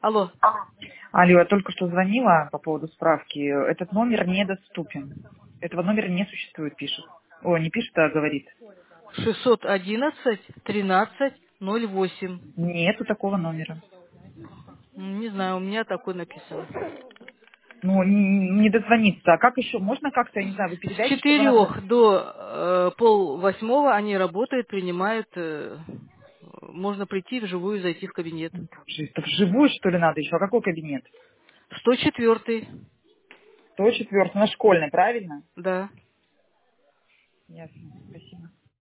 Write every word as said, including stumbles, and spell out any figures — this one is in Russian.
Алло. Алло, я только что звонила по поводу справки. Этот номер недоступен. Этого номера не существует, пишет. О, не пишет, а говорит. шестьсот одиннадцать тринадцать ноль восемь. Нету такого номера. М, Не знаю, у меня такой написан. Ну, не, не дозвониться. А как еще? Можно как-то, я не знаю, вы С передайте, чтобы она... четырех до э, пол восьмого они работают, принимают. э, можно прийти вживую, зайти в кабинет. Боже, это вживую, что ли, надо еще? А какой кабинет? сто четвёртый. сто четвёртый, на школьной, правильно? Да. Ясно. Спасибо.